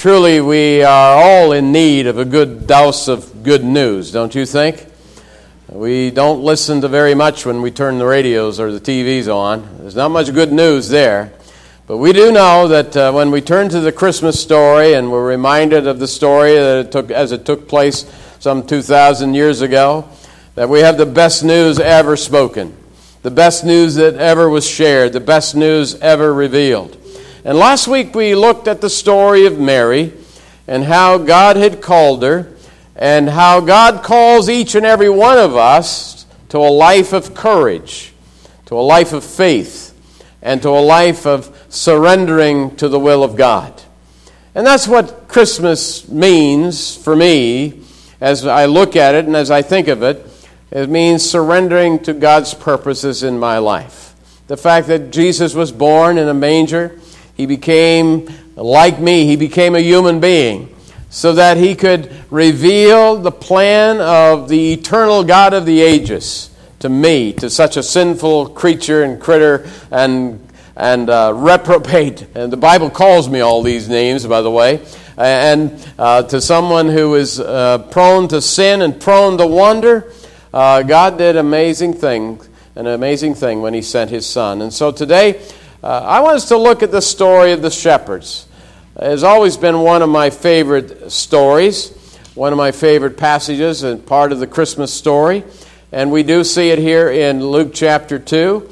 Truly, we are all in need of a good dose of good news, don't you think? We don't listen to very much when we turn the radios or the TVs on. There's not much good news there. But we do know that when we turn to the Christmas story and we're reminded of the story that it took place some 2,000 years ago, that we have the best news ever spoken, the best news that ever was shared, the best news ever revealed. And last week we looked at the story of Mary and how God had called her and how God calls each and every one of us to a life of courage, to a life of faith, and to a life of surrendering to the will of God. And that's what Christmas means for me as I look at it and as I think of it. It means surrendering to God's purposes in my life. The fact that Jesus was born in a manger, He became like me. He became a human being so that He could reveal the plan of the eternal God of the ages to me, to such a sinful creature and critter and reprobate. And the Bible calls me all these names, by the way. And to someone who is prone to sin and prone to wonder, God did an amazing thing when He sent His Son. And so today, I want us to look at the story of the shepherds. It has always been one of my favorite stories, one of my favorite passages and part of the Christmas story. And we do see it here in Luke chapter 2.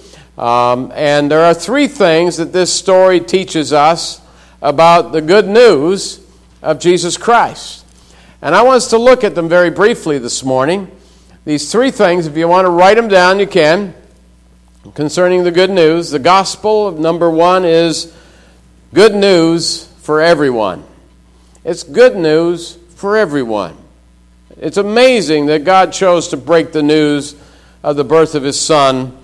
And there are three things that this story teaches us about the good news of Jesus Christ. And I want us to look at them very briefly this morning. These three things, if you want to write them down, you can. Concerning the good news, the gospel of number one is good news for everyone. It's good news for everyone. It's amazing that God chose to break the news of the birth of His Son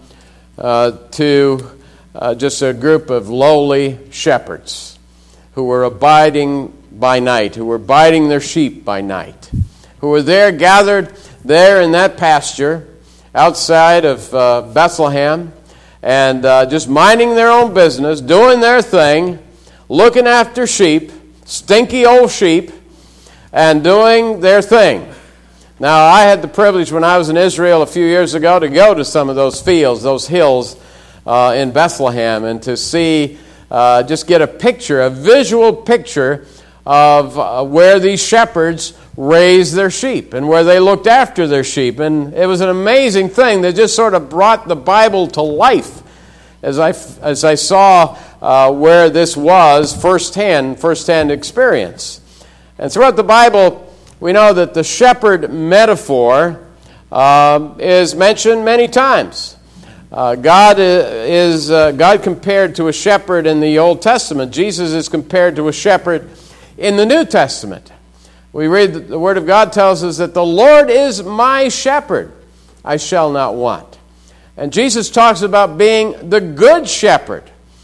to just a group of lowly shepherds who were abiding by night, who were biding their sheep by night, who were there gathered there in that pasture outside of Bethlehem, and just minding their own business, doing their thing, looking after sheep, stinky old sheep, and doing their thing. Now, I had the privilege when I was in Israel a few years ago to go to some of those fields, those hills in Bethlehem, and to see, just get a visual picture of where these shepherds raised their sheep and where they looked after their sheep. And it was an amazing thing that just sort of brought the Bible to life as I saw where this was firsthand experience. And throughout the Bible, we know that the shepherd metaphor is mentioned many times. God compared to a shepherd in the Old Testament. Jesus is compared to a shepherd in the New Testament. We read that the Word of God tells us that the Lord is my shepherd, I shall not want. And Jesus talks about being the good shepherd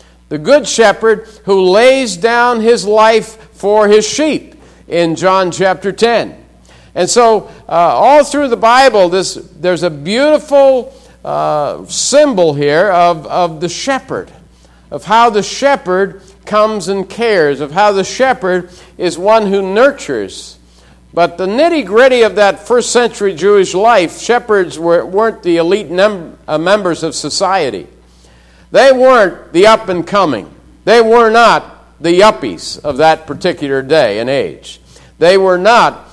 who lays down His life for His sheep in John chapter 10. And so all through the Bible, there's a beautiful symbol here of the shepherd, of how the shepherd comes and cares, of how the shepherd is one who nurtures. But the nitty-gritty of that first century Jewish life, shepherds weren't the elite members of society. They weren't the up-and-coming. They were not the yuppies of that particular day and age. They were not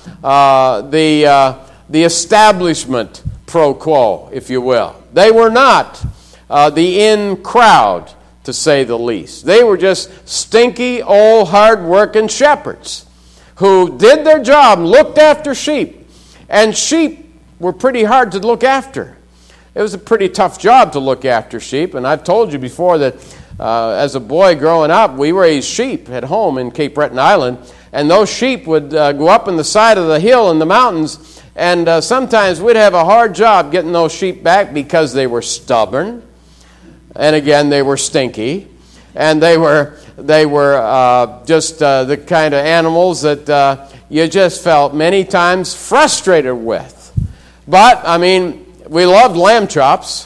the establishment pro quo, if you will. They were not the in crowd, to say the least. They were just stinky, old, hard-working shepherds who did their job, looked after sheep. And sheep were pretty hard to look after. It was a pretty tough job to look after sheep. And I've told you before that as a boy growing up, we raised sheep at home in Cape Breton Island. And those sheep would go up on the side of the hill in the mountains. And sometimes we'd have a hard job getting those sheep back because they were stubborn. And again, they were stinky. And they were just the kind of animals that you just felt many times frustrated with. But, I mean, we loved lamb chops.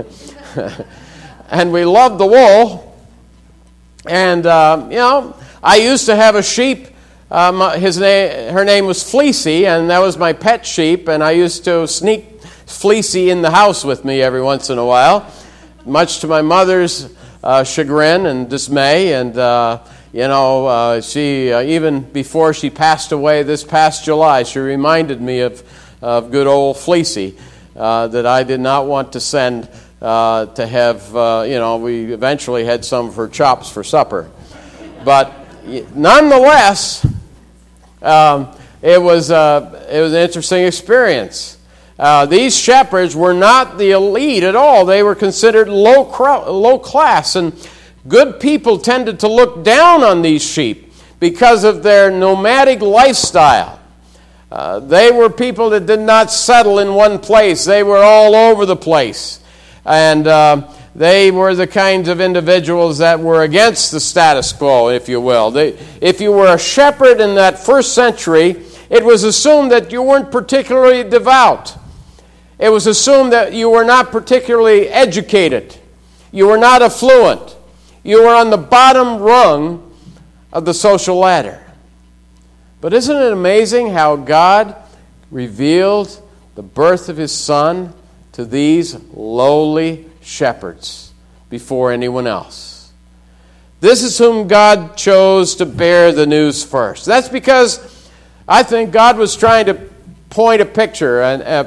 And we loved the wool. And, I used to have a sheep Her name was Fleecy, and that was my pet sheep, and I used to sneak Fleecy in the house with me every once in a while, much to my mother's chagrin and dismay. And she even before she passed away this past July, she reminded me of good old Fleecy that I did not want to send to have. We eventually had some of her chops for supper, but nonetheless, it was an interesting experience. These shepherds were not the elite at all. They were considered low class, and good people tended to look down on these sheep because of their nomadic lifestyle. They were people that did not settle in one place. They were all over the place. And they were the kinds of individuals that were against the status quo, if you will. If you were a shepherd in that first century, it was assumed that you weren't particularly devout. It was assumed that you were not particularly educated. You were not affluent. You were on the bottom rung of the social ladder. But isn't it amazing how God revealed the birth of His Son to these lowly shepherds before anyone else? This is whom God chose to bear the news first. That's because I think God was trying to paint a picture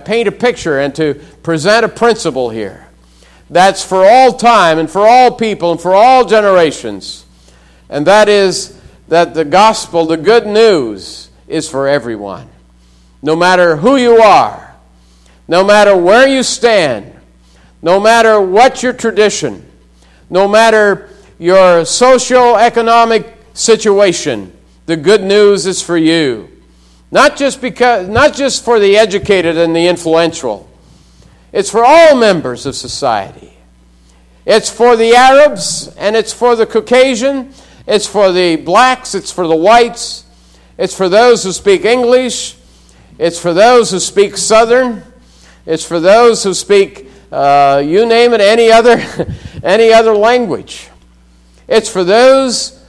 and to present a principle here that's for all time and for all people and for all generations. And that is that the gospel, the good news, is for everyone. No matter who you are, no matter where you stand, no matter what your tradition, no matter your socio-economic situation, the good news is for you. Not just for the educated and the influential. It's for all members of society. It's for the Arabs, and it's for the Caucasian, it's for the blacks, it's for the whites, it's for those who speak English, it's for those who speak Southern, it's for those who speak, you name it, any other language. It's for those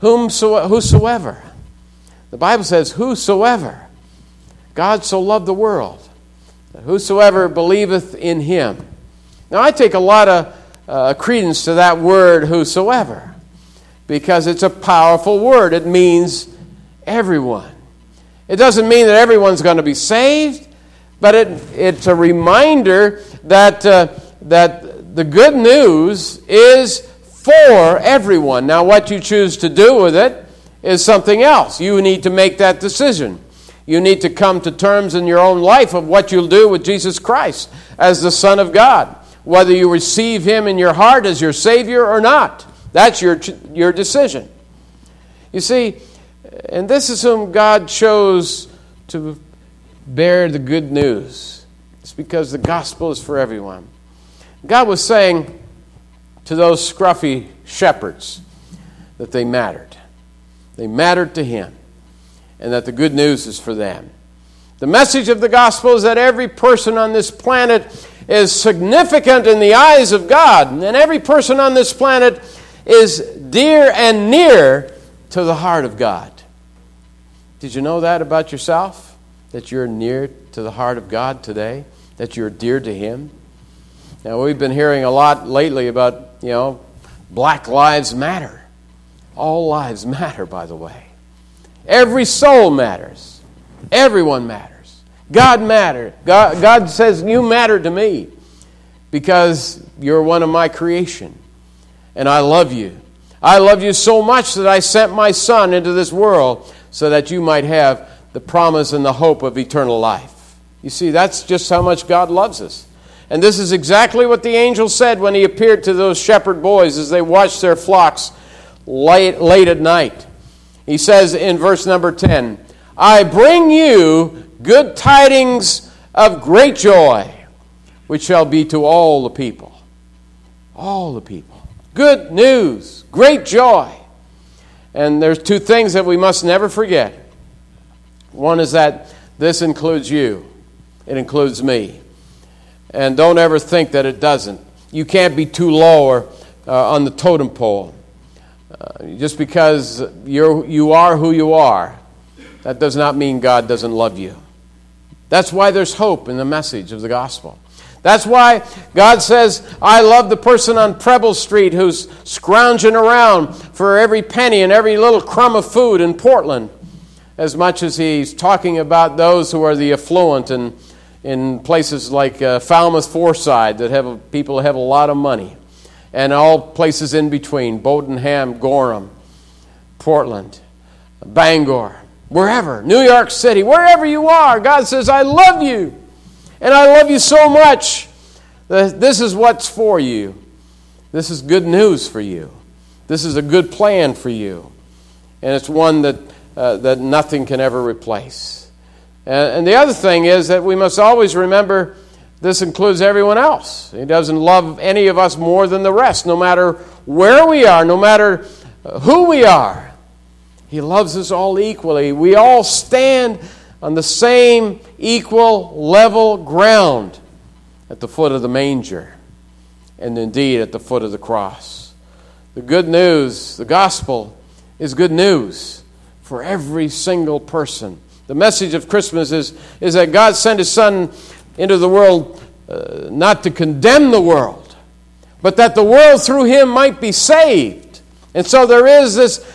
whosoever. The Bible says, whosoever. God so loved the world, that whosoever believeth in Him. Now, I take a lot of credence to that word, whosoever, because it's a powerful word. It means everyone. It doesn't mean that everyone's going to be saved, but it's a reminder that the good news is for everyone. Now, what you choose to do with it is something else. You need to make that decision. You need to come to terms in your own life of what you'll do with Jesus Christ as the Son of God, whether you receive Him in your heart as your Savior or not. That's your decision. You see, and this is whom God chose to bear the good news. It's because the gospel is for everyone. God was saying to those scruffy shepherds that they mattered. They mattered to Him, and that the good news is for them. The message of the gospel is that every person on this planet is significant in the eyes of God, and every person on this planet is dear and near to the heart of God. Did you know that about yourself? That you're near to the heart of God today? That you're dear to Him? Now, we've been hearing a lot lately about, Black Lives Matter. All lives matter, by the way. Every soul matters. Everyone matters. God matters. God says, you matter to me because you're one of my creation. And I love you. I love you so much that I sent my Son into this world so that you might have the promise and the hope of eternal life. You see, that's just how much God loves us. And this is exactly what the angel said when he appeared to those shepherd boys as they watched their flocks late at night. He says in verse number 10, I bring you good tidings of great joy, which shall be to all the people. All the people. Good news, great joy. And there's two things that we must never forget. One is that this includes you. It includes me. And don't ever think that it doesn't. You can't be too low on the totem pole. Just because you are who you are that does not mean God doesn't love you. That's why there's hope in the message of the gospel. That's why God says, I love the person on Preble Street who's scrounging around for every penny and every little crumb of food in Portland, as much as he's talking about those who are the affluent and in places like Falmouth Foreside that have people have a lot of money, and all places in between, Bowdenham, Gorham, Portland, Bangor, wherever, New York City, wherever you are, God says, I love you. And I love you so much that this is what's for you. This is good news for you. This is a good plan for you. And it's one that nothing can ever replace. And the other thing is that we must always remember this includes everyone else. He doesn't love any of us more than the rest, no matter where we are, no matter who we are. He loves us all equally. We all stand on the same equal level ground at the foot of the manger and indeed at the foot of the cross. The good news, the gospel, is good news for every single person. The message of Christmas is that God sent His Son into the world not to condemn the world, but that the world through Him might be saved. And so there is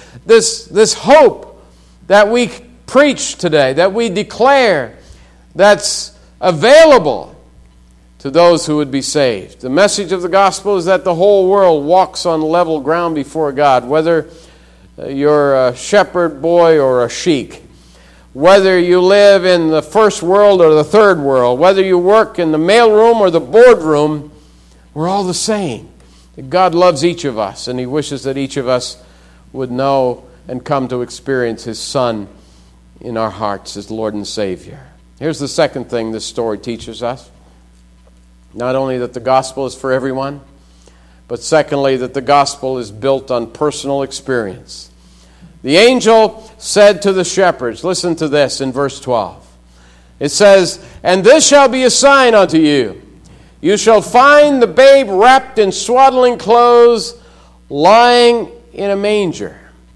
this hope that we preach today, that we declare, that's available to those who would be saved. The message of the gospel is that the whole world walks on level ground before God, whether you're a shepherd boy or a sheik, whether you live in the first world or the third world, whether you work in the mailroom or the boardroom, we're all the same. God loves each of us, and He wishes that each of us would know and come to experience His Son in our hearts as Lord and Savior. Here's the second thing this story teaches us. Not only that the gospel is for everyone, but secondly, that the gospel is built on personal experience. The angel said to the shepherds, listen to this in verse 12. It says, "And this shall be a sign unto you. You shall find the babe wrapped in swaddling clothes, lying in a manger."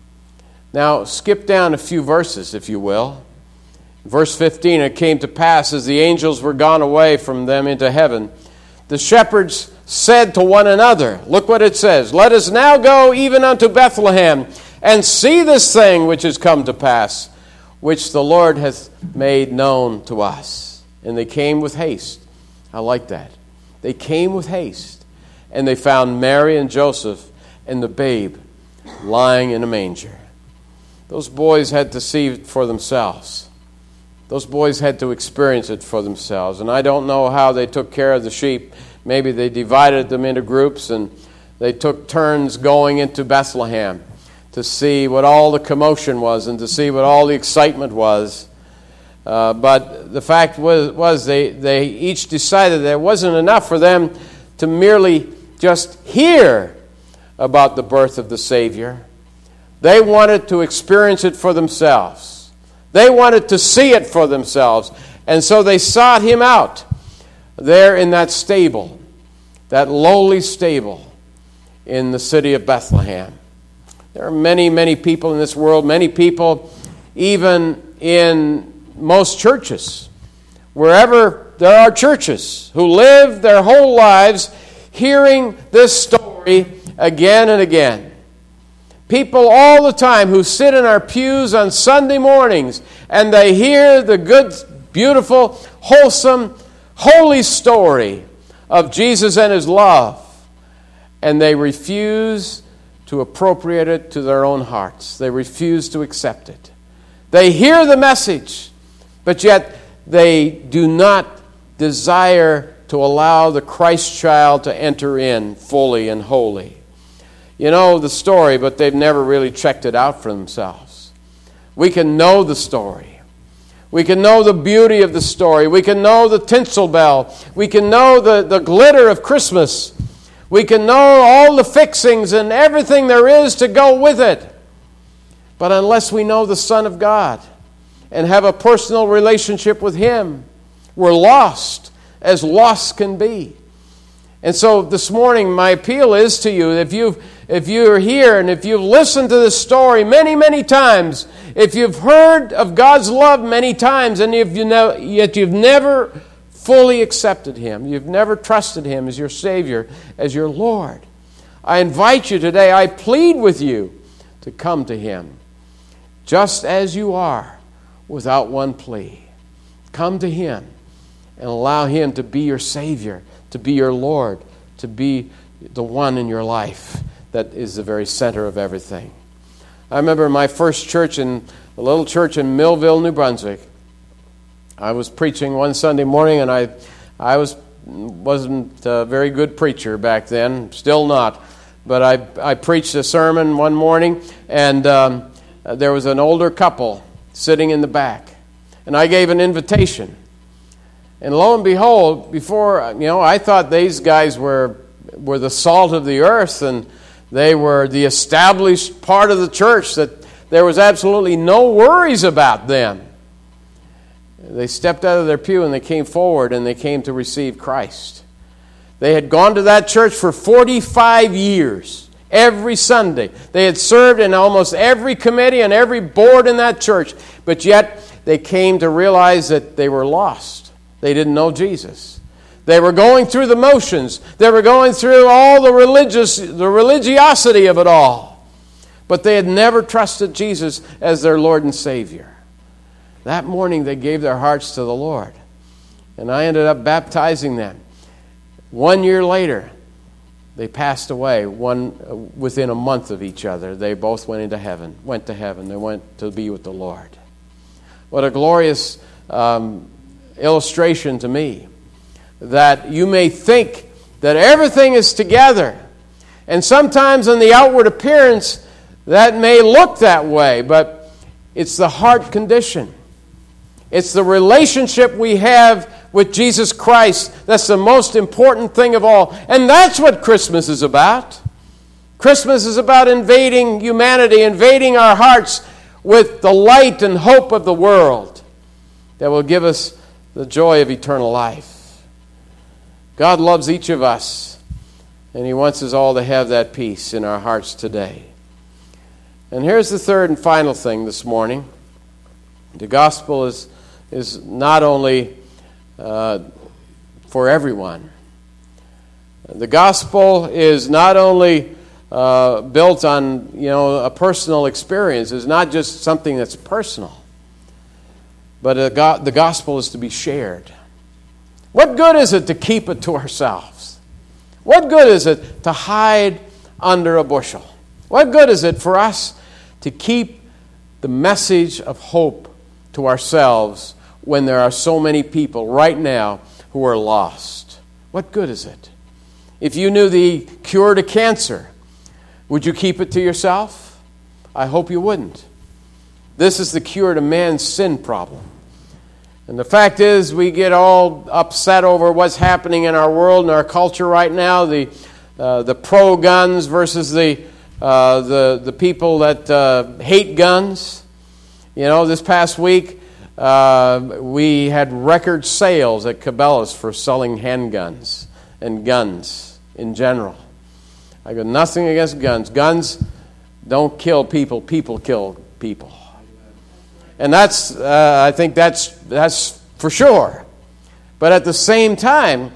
Now, skip down a few verses, if you will. Verse 15, "It came to pass, as the angels were gone away from them into heaven, the shepherds said to one another," look what it says, "Let us now go even unto Bethlehem, and see this thing which is come to pass, which the Lord hath made known to us." And they came with haste. I like that. They came with haste, and they found Mary and Joseph and the babe lying in a manger. Those boys had to see it for themselves. Those boys had to experience it for themselves. And I don't know how they took care of the sheep. Maybe they divided them into groups and they took turns going into Bethlehem to see what all the commotion was and to see what all the excitement was. But the fact was they each decided that it wasn't enough for them to merely just hear about the birth of the Savior. They wanted to experience it for themselves. They wanted to see it for themselves. And so they sought Him out there in that stable, that lowly stable in the city of Bethlehem. There are many, many people in this world, many people even in most churches, wherever there are churches, who live their whole lives hearing this story again and again. People all the time who sit in our pews on Sunday mornings and they hear the good, beautiful, wholesome, holy story of Jesus and His love, and they refuse to appropriate it to their own hearts. They refuse to accept it. They hear the message, but yet they do not desire to allow the Christ child to enter in fully and wholly. You know the story, but they've never really checked it out for themselves. We can know the story. We can know the beauty of the story. We can know the tinsel bell. We can know the glitter of Christmas. We can know all the fixings and everything there is to go with it. But unless we know the Son of God and have a personal relationship with Him, we're lost as lost can be. And so this morning, my appeal is to you, if you're here and if you've listened to this story many, many times, if you've heard of God's love many times, and yet you've never fully accepted Him, you've never trusted Him as your Savior, as your Lord, I invite you today, I plead with you to come to Him just as you are, without one plea. Come to Him and allow Him to be your Savior, to be your Lord, to be the one in your life that is the very center of everything. I remember my first church, in a little church in Millville, New Brunswick. I was preaching one Sunday morning, and I wasn't a very good preacher back then, still not. But I preached a sermon one morning, and there was an older couple sitting in the back. And I gave an invitation. And lo and behold, before, I thought these guys were the salt of the earth, and they were the established part of the church, that there was absolutely no worries about them. They stepped out of their pew and they came forward and they came to receive Christ. They had gone to that church for 45 years, every Sunday. They had served in almost every committee and every board in that church, but yet they came to realize that they were lost. They didn't know Jesus. They were going through the motions. They were going through all the religiosity of it all. But they had never trusted Jesus as their Lord and Savior. That morning they gave their hearts to the Lord. And I ended up baptizing them. 1 year later, they passed away, within a month of each other. They both went to heaven. They went to be with the Lord. What a glorious illustration to me, that you may think that everything is together. And sometimes in the outward appearance, that may look that way, but it's the heart condition. It's the relationship we have with Jesus Christ that's the most important thing of all. And that's what Christmas is about. Christmas is about invading humanity, invading our hearts with the light and hope of the world that will give us the joy of eternal life. God loves each of us, and He wants us all to have that peace in our hearts today. And here's the third and final thing this morning. The gospel is not only for everyone. The gospel is not only built on a personal experience. It's not just something that's personal. But the gospel is to be shared. What good is it to keep it to ourselves? What good is it to hide under a bushel? What good is it for us to keep the message of hope to ourselves when there are so many people right now who are lost? What good is it? If you knew the cure to cancer, would you keep it to yourself? I hope you wouldn't. This is the cure to man's sin problem. And the fact is, we get all upset over what's happening in our world and our culture right now. The pro-guns versus the people that hate guns. This past week we had record sales at Cabela's for selling handguns and guns in general. I got nothing against guns. Guns don't kill people. People kill people. And that's, I think that's for sure. But at the same time,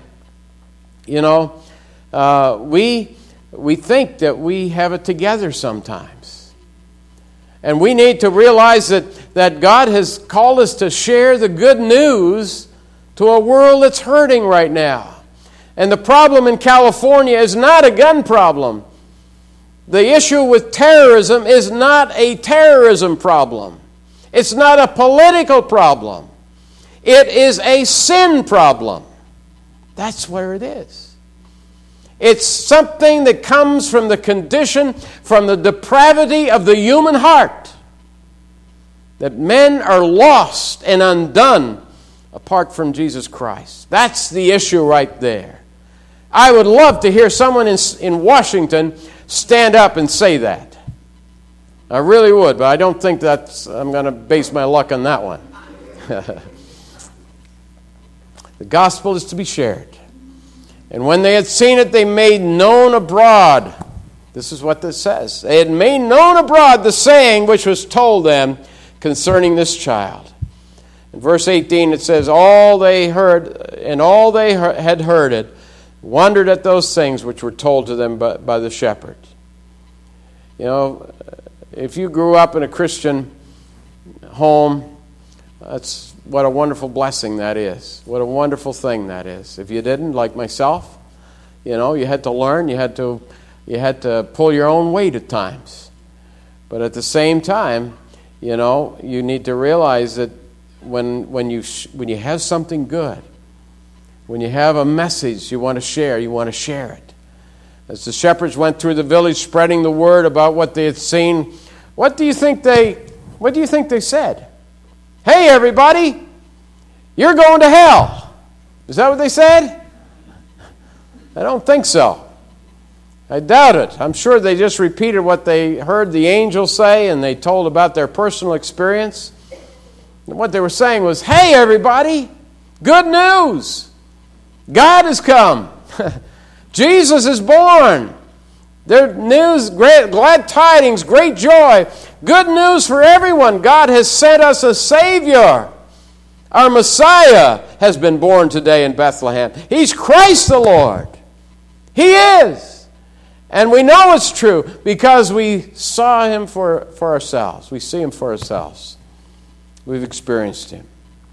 we think that we have it together sometimes. And we need to realize that God has called us to share the good news to a world that's hurting right now. And the problem in California is not a gun problem. The issue with terrorism is not a terrorism problem. It's not a political problem. It is a sin problem. That's where it is. It's something that comes from the condition, from the depravity of the human heart. That men are lost and undone apart from Jesus Christ. That's the issue right there. I would love to hear someone in Washington stand up and say that. I really would, but I don't think I'm going to base my luck on that one. The gospel is to be shared. And when they had seen it, they made known abroad. This is what this says. They had made known abroad the saying which was told them concerning this child. In verse 18 it says, all they heard, and all they had heard it, wondered at those things which were told to them by the shepherd. You know, if you grew up in a Christian home, that's what a wonderful blessing that is. What a wonderful thing that is. If you didn't, like myself, you know, you had to learn, you had to pull your own weight at times. But at the same time, you know, you need to realize that when you have something good, when you have a message you want to share it. As the shepherds went through the village spreading the word about what they had seen, what do you think they said? Hey, everybody, you're going to hell. Is that what they said? I don't think so. I doubt it. I'm sure they just repeated what they heard the angels say, and they told about their personal experience. And what they were saying was, hey, everybody, good news. God has come. Jesus is born. Their news, great, glad tidings, great joy. Good news for everyone. God has sent us a Savior. Our Messiah has been born today in Bethlehem. He's Christ the Lord. He is. And we know it's true because we saw Him for ourselves. We see Him for ourselves. We've experienced Him.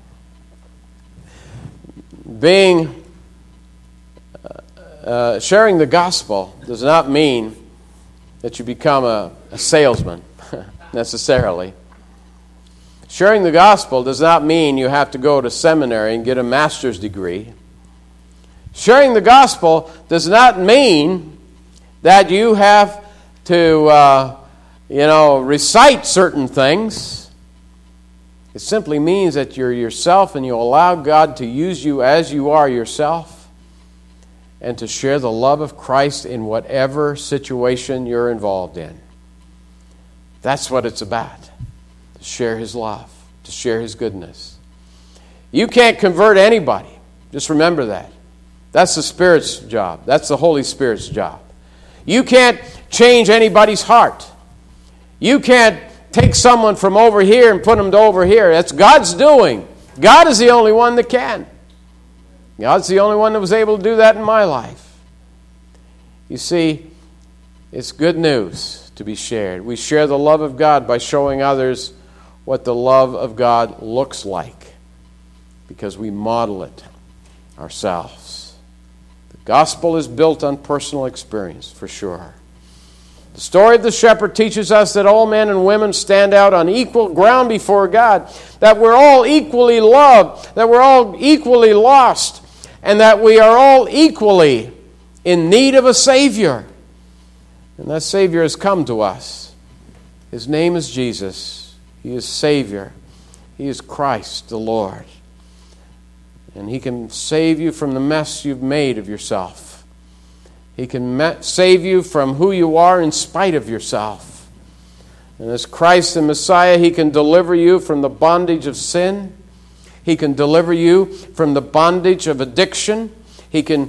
Sharing the gospel does not mean that you become a salesman, necessarily. Sharing the gospel does not mean you have to go to seminary and get a master's degree. Sharing the gospel does not mean that you have to, recite certain things. It simply means that you're yourself and you allow God to use you as you are yourself and to share the love of Christ in whatever situation you're involved in. That's what it's about, to share His love, to share His goodness. You can't convert anybody. Just remember that. That's the Spirit's job. That's the Holy Spirit's job. You can't change anybody's heart. You can't take someone from over here and put them to over here. That's God's doing. God is the only one that can. God's the only one that was able to do that in my life. You see, it's good news to be shared. We share the love of God by showing others what the love of God looks like because we model it ourselves. The gospel is built on personal experience, for sure. The story of the shepherd teaches us that all men and women stand out on equal ground before God, that we're all equally loved, that we're all equally lost, and that we are all equally in need of a Savior. And that Savior has come to us. His name is Jesus. He is Savior. He is Christ the Lord. And He can save you from the mess you've made of yourself. He can save you from who you are in spite of yourself. And as Christ and Messiah, He can deliver you from the bondage of sin. He can deliver you from the bondage of addiction. He can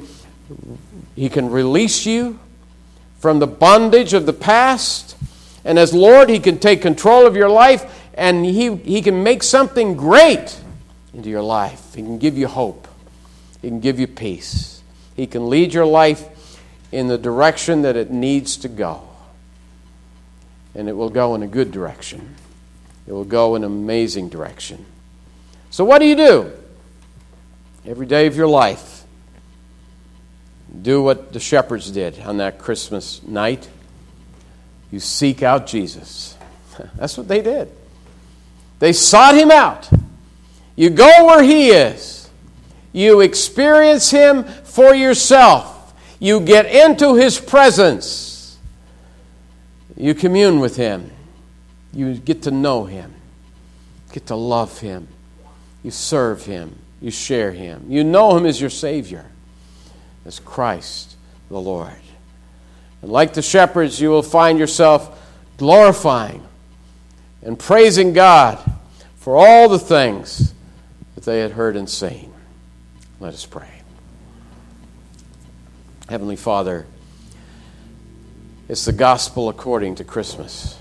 release you from the bondage of the past. And as Lord, He can take control of your life and He can make something great into your life. He can give you hope. He can give you peace. He can lead your life in the direction that it needs to go. And it will go in a good direction. It will go in an amazing direction. So what do? Every day of your life, do what the shepherds did on that Christmas night. You seek out Jesus. That's what they did. They sought Him out. You go where He is. You experience Him for yourself. You get into His presence. You commune with Him. You get to know Him. Get to love Him. You serve Him. You share Him. You know Him as your Savior, as Christ the Lord. And like the shepherds, you will find yourself glorifying and praising God for all the things that they had heard and seen. Let us pray. Heavenly Father, it's the gospel according to Christmas.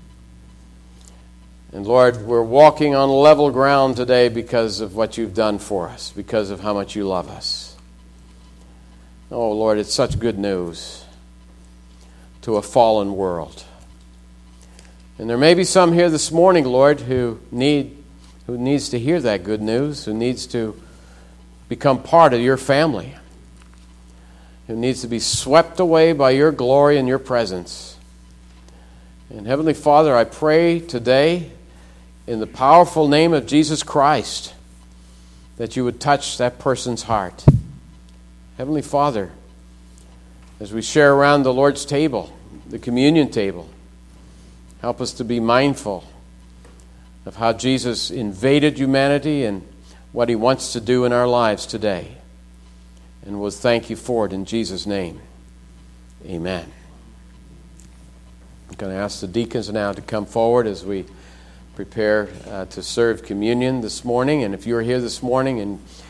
And Lord, we're walking on level ground today because of what you've done for us, because of how much you love us. Oh, Lord, it's such good news to a fallen world. And there may be some here this morning, Lord, who needs to hear that good news, who needs to become part of your family, who needs to be swept away by your glory and your presence. And Heavenly Father, I pray today in the powerful name of Jesus Christ that you would touch that person's heart. Heavenly Father, as we share around the Lord's table, the communion table, help us to be mindful of how Jesus invaded humanity and what he wants to do in our lives today. And we'll thank you for it in Jesus' name. Amen. I'm going to ask the deacons now to come forward as we prepare to serve communion this morning. And if you're here this morning and